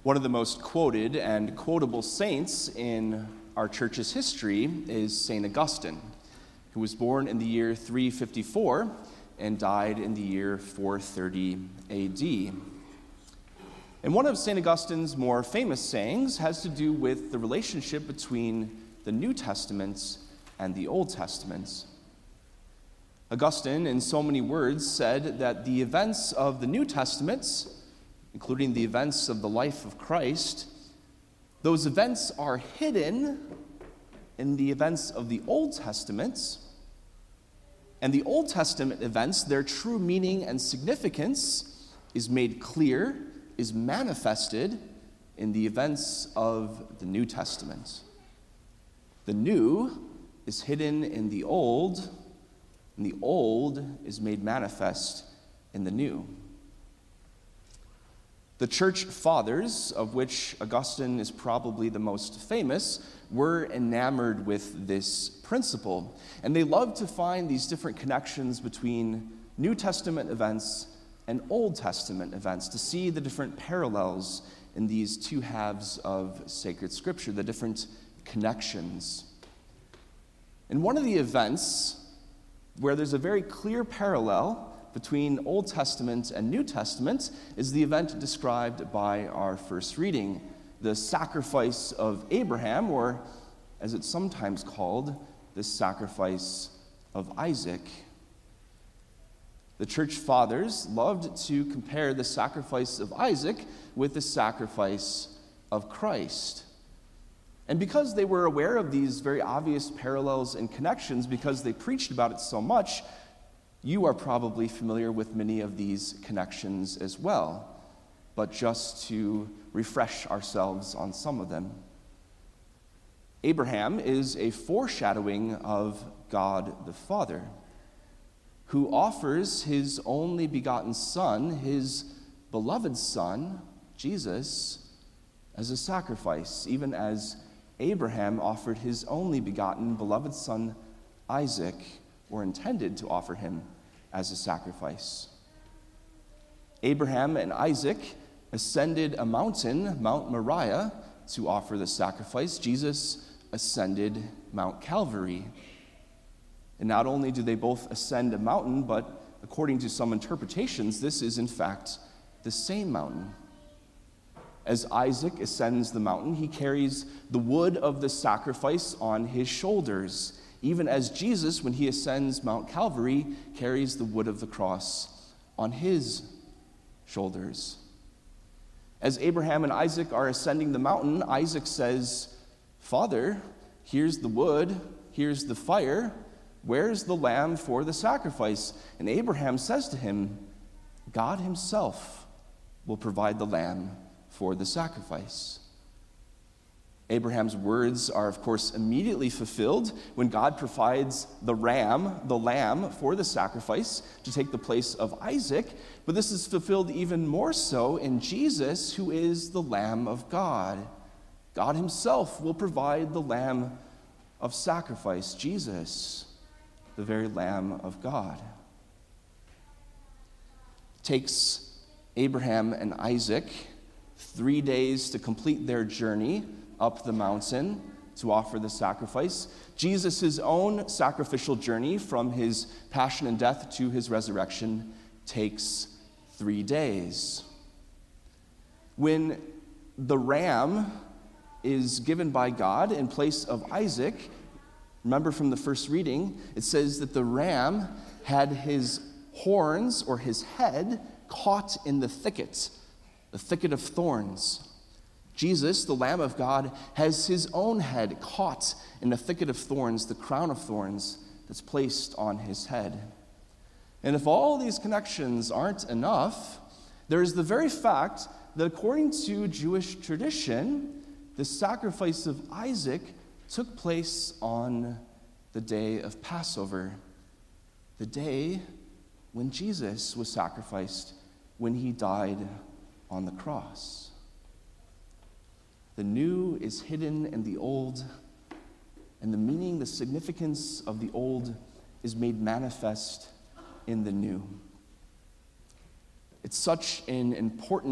One of the most quoted and quotable saints in our church's history is St. Augustine, who was born in the year 354 and died in the year 430 AD. And one of St. Augustine's more famous sayings has to do with the relationship between the New Testament and the Old Testament. Augustine, in so many words, said that the events of the New Testament, including the events of the life of Christ, those events are hidden in the events of the Old Testament, and the Old Testament events, their true meaning and significance is made clear, is manifested in the events of the New Testament. The new is hidden in the old, and the old is made manifest in the new. The church fathers, of which Augustine is probably the most famous, were enamored with this principle. And they loved to find these different connections between New Testament events and Old Testament events, to see the different parallels in these two halves of sacred scripture, the different connections. And one of the events where there's a very clear parallel between Old Testament and New Testament is the event described by our first reading, the sacrifice of Abraham, or as it's sometimes called, the sacrifice of Isaac. The church fathers loved to compare the sacrifice of Isaac with the sacrifice of Christ. And because they were aware of these very obvious parallels and connections, because they preached about it so much, you are probably familiar with many of these connections as well, but just to refresh ourselves on some of them. Abraham is a foreshadowing of God the Father, who offers his only begotten Son, his beloved Son, Jesus, as a sacrifice, even as Abraham offered his only begotten beloved son, Isaac, or intended to offer him as a sacrifice. Abraham and Isaac ascended a mountain, Mount Moriah, to offer the sacrifice. Jesus ascended Mount Calvary. And not only do they both ascend a mountain, but according to some interpretations, this is in fact the same mountain. As Isaac ascends the mountain, he carries the wood of the sacrifice on his shoulders, even as Jesus, when he ascends Mount Calvary, carries the wood of the cross on his shoulders. As Abraham and Isaac are ascending the mountain, Isaac says, "Father, here's the wood, here's the fire, where's the lamb for the sacrifice?" And Abraham says to him, "God himself will provide the lamb for the sacrifice." Abraham's words are, of course, immediately fulfilled when God provides the lamb for the sacrifice to take the place of Isaac. But this is fulfilled even more so in Jesus, who is the Lamb of God. God himself will provide the lamb of sacrifice, Jesus, the very Lamb of God. It takes Abraham and Isaac 3 days to complete their journey up the mountain to offer the sacrifice. Jesus' own sacrificial journey from his passion and death to his resurrection takes 3 days. When the ram is given by God in place of Isaac, remember from the first reading, it says that the ram had his horns or his head caught in the thicket of thorns. Jesus, the Lamb of God, has his own head caught in the thicket of thorns, the crown of thorns that's placed on his head. And if all these connections aren't enough, there is the very fact that according to Jewish tradition, the sacrifice of Isaac took place on the day of Passover, the day when Jesus was sacrificed, when he died on the cross. The new is hidden in the old, and the meaning, the significance of the old is made manifest in the new. It's such an important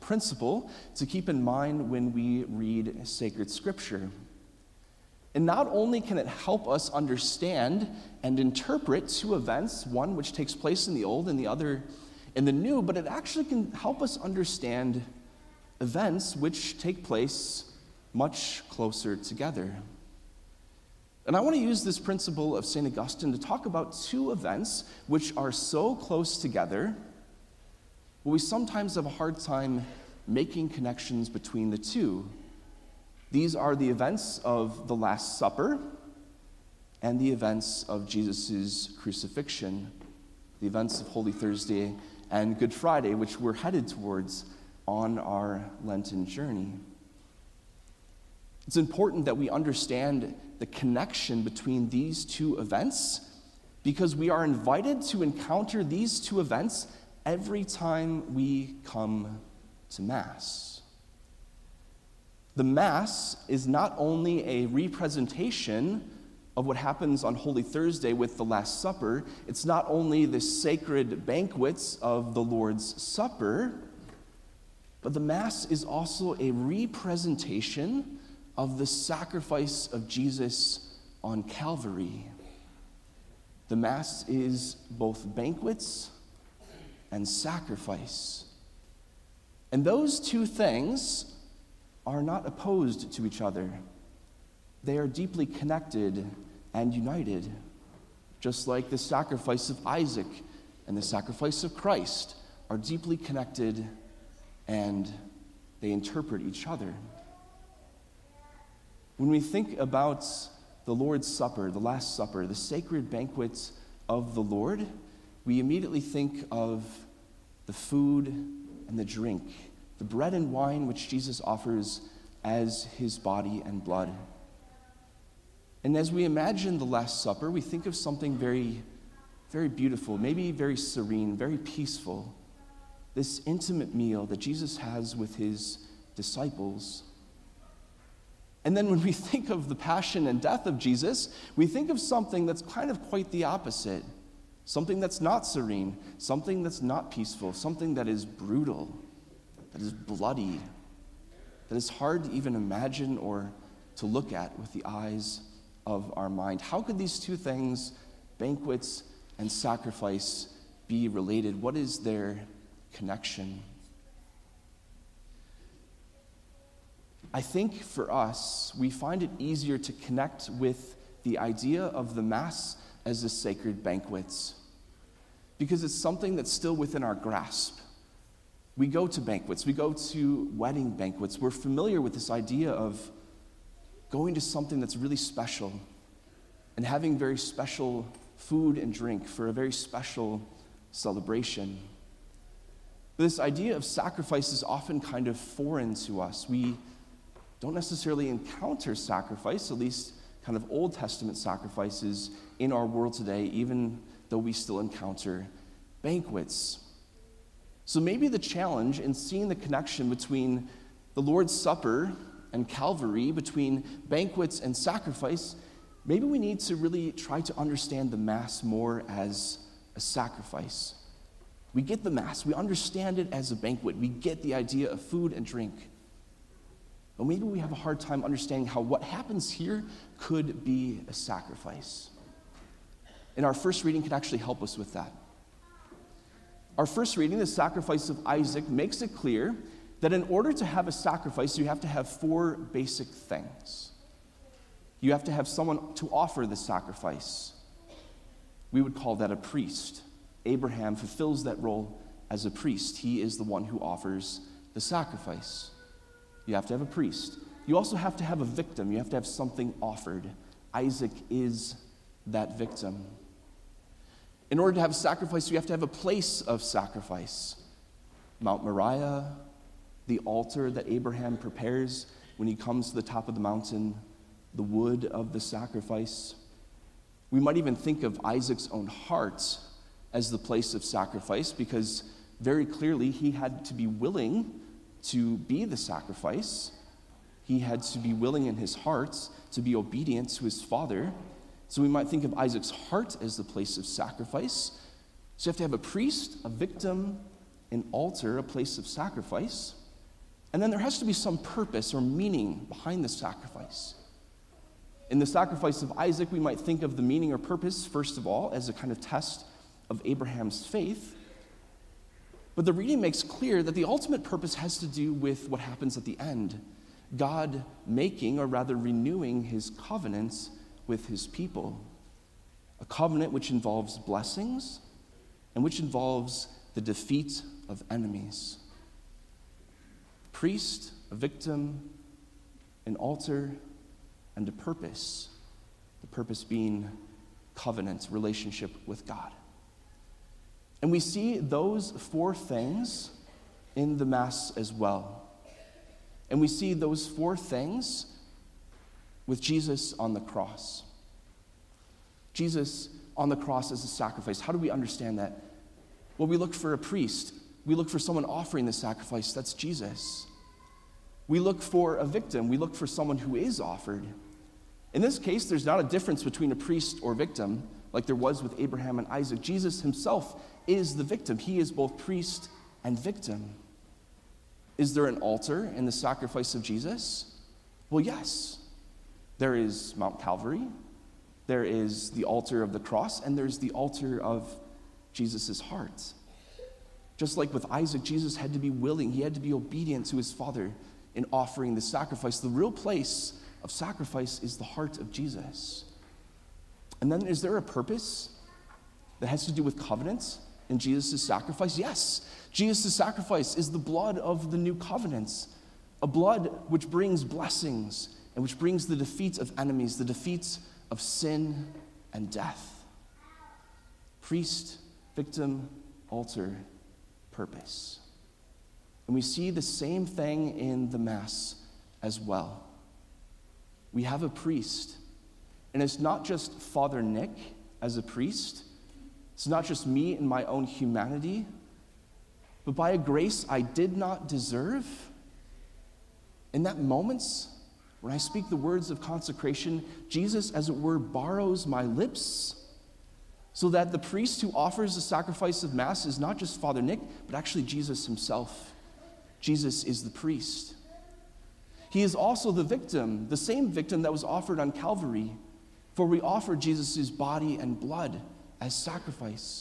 principle to keep in mind when we read sacred scripture. And not only can it help us understand and interpret two events, one which takes place in the old and the other in the new, but it actually can help us understand events which take place much closer together. And I want to use this principle of St. Augustine to talk about two events which are so close together, but we sometimes have a hard time making connections between the two. These are the events of the Last Supper and the events of Jesus' crucifixion, the events of Holy Thursday and Good Friday, which we're headed towards on our Lenten journey. It's important that we understand the connection between these two events because we are invited to encounter these two events every time we come to Mass. The Mass is not only a representation of what happens on Holy Thursday with the Last Supper, it's not only the sacred banquets of the Lord's Supper, but the Mass is also a representation of the sacrifice of Jesus on Calvary. The Mass is both banquets and sacrifice. And those two things are not opposed to each other. They are deeply connected and united, just like the sacrifice of Isaac and the sacrifice of Christ are deeply connected and they interpret each other. When we think about the Lord's Supper, the Last Supper, the sacred banquet of the Lord, we immediately think of the food and the drink, the bread and wine which Jesus offers as his body and blood. And as we imagine the Last Supper, we think of something very, very beautiful, maybe very serene, very peaceful, this intimate meal that Jesus has with his disciples. And then when we think of the passion and death of Jesus, we think of something that's kind of quite the opposite, something that's not serene, something that's not peaceful, something that is brutal, that is bloody, that is hard to even imagine or to look at with the eyes of our mind. How could these two things, banquets and sacrifice, be related? What is their connection? I think for us, we find it easier to connect with the idea of the Mass as the sacred banquets because it's something that's still within our grasp. We go to banquets, we go to wedding banquets. We're familiar with this idea of going to something that's really special and having very special food and drink for a very special celebration. This idea of sacrifice is often kind of foreign to us. We don't necessarily encounter sacrifice, at least kind of Old Testament sacrifices in our world today, even though we still encounter banquets. So maybe the challenge in seeing the connection between the Lord's Supper and Calvary, between banquets and sacrifice, maybe we need to really try to understand the Mass more as a sacrifice. We get the Mass, we understand it as a banquet, we get the idea of food and drink. But maybe we have a hard time understanding how what happens here could be a sacrifice. And our first reading can actually help us with that. Our first reading, the sacrifice of Isaac, makes it clear that in order to have a sacrifice, you have to have four basic things. You have to have someone to offer the sacrifice. We would call that a priest. Abraham fulfills that role as a priest. He is the one who offers the sacrifice. You have to have a priest. You also have to have a victim. You have to have something offered. Isaac is that victim. In order to have a sacrifice, you have to have a place of sacrifice. Mount Moriah, the altar that Abraham prepares when he comes to the top of the mountain, the wood of the sacrifice. We might even think of Isaac's own heart as the place of sacrifice because very clearly he had to be willing to be the sacrifice. He had to be willing in his heart to be obedient to his father. So we might think of Isaac's heart as the place of sacrifice. So you have to have a priest, a victim, an altar, a place of sacrifice. And then there has to be some purpose or meaning behind the sacrifice. In the sacrifice of Isaac, we might think of the meaning or purpose, first of all, as a kind of test of Abraham's faith. But the reading makes clear that the ultimate purpose has to do with what happens at the end. God making, or rather renewing, his covenants with his people. A covenant which involves blessings and which involves the defeat of enemies. A priest, a victim, an altar, and a purpose. The purpose being covenant, relationship with God. And we see those four things in the Mass as well. And we see those four things with Jesus on the cross. Jesus on the cross as a sacrifice. How do we understand that? Well, we look for a priest. We look for someone offering the sacrifice. That's Jesus. We look for a victim. We look for someone who is offered. In this case, there's not a difference between a priest or victim like there was with Abraham and Isaac. Jesus himself is the victim. He is both priest and victim. Is there an altar in the sacrifice of Jesus? Well, yes. There is Mount Calvary. There is the altar of the cross, and there's the altar of Jesus' heart. Just like with Isaac, Jesus had to be willing, he had to be obedient to his father in offering the sacrifice. The real place of sacrifice is the heart of Jesus. And then is there a purpose that has to do with covenants in Jesus' sacrifice? Yes. Jesus' sacrifice is the blood of the new covenants, a blood which brings blessings and which brings the defeat of enemies, the defeat of sin and death. Priest, victim, altar, purpose. And we see the same thing in the Mass as well. We have a priest, and it's not just Father Nick as a priest. It's not just me and my own humanity, but by a grace I did not deserve. In that moments, when I speak the words of consecration, Jesus, as it were, borrows my lips so that the priest who offers the sacrifice of Mass is not just Father Nick, but actually Jesus himself. Jesus is the priest. He is also the victim, the same victim that was offered on Calvary, for we offer Jesus' body and blood as sacrifice.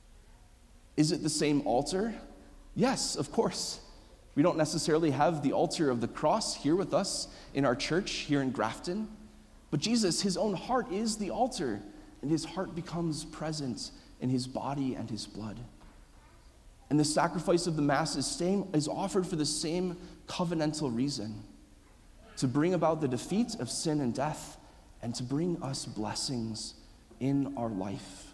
Is it the same altar? Yes, of course. We don't necessarily have the altar of the cross here with us in our church here in Grafton, but Jesus, his own heart is the altar, and his heart becomes present in his body and his blood. And the sacrifice of the Mass is offered for the same covenantal reason, to bring about the defeat of sin and death and to bring us blessings in our life.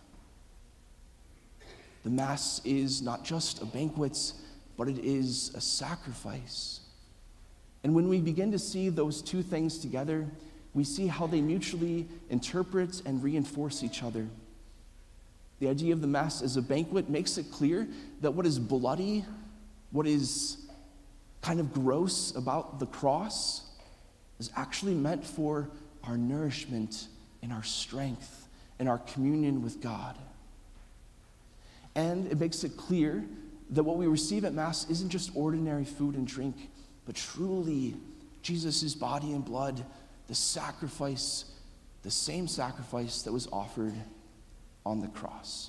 The Mass is not just a banquet, but it is a sacrifice. And when we begin to see those two things together, we see how they mutually interpret and reinforce each other. The idea of the Mass as a banquet makes it clear that what is bloody, what is kind of gross about the cross, is actually meant for our nourishment and our strength and our communion with God. And it makes it clear that what we receive at Mass isn't just ordinary food and drink, but truly Jesus' body and blood, the sacrifice, the same sacrifice that was offered on the cross.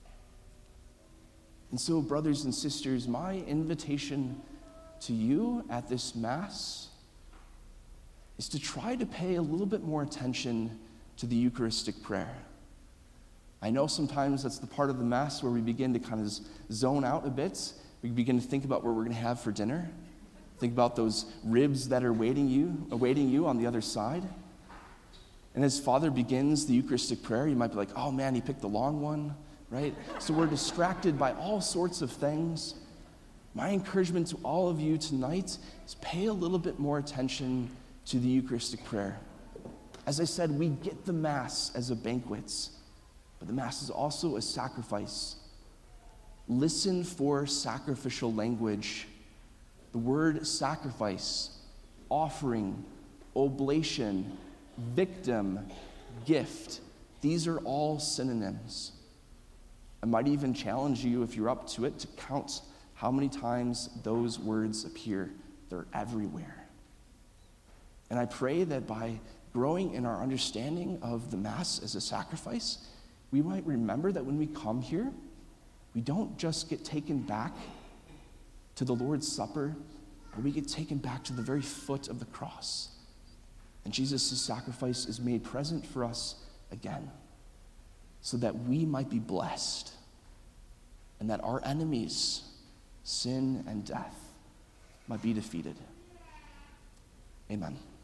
And so, brothers and sisters, my invitation to you at this Mass is to try to pay a little bit more attention to the Eucharistic prayer. I know sometimes that's the part of the Mass where we begin to kind of zone out a bit. We begin to think about what we're going to have for dinner. Think about those ribs that are awaiting you on the other side. And as Father begins the Eucharistic prayer, you might be like, oh man, he picked the long one, right? So we're distracted by all sorts of things. My encouragement to all of you tonight is pay a little bit more attention to the Eucharistic prayer. As I said, we get the Mass as a banquet, but the Mass is also a sacrifice. Listen for sacrificial language. The word sacrifice, offering, oblation, victim, gift, these are all synonyms. I might even challenge you, if you're up to it, to count how many times those words appear they're everywhere. And I pray that by growing in our understanding of the Mass as a sacrifice, we might remember that when we come here, we don't just get taken back to the Lord's Supper, but we get taken back to the very foot of the cross. And Jesus' sacrifice is made present for us again, so that we might be blessed, and that our enemies, sin and death, might be defeated. Amen.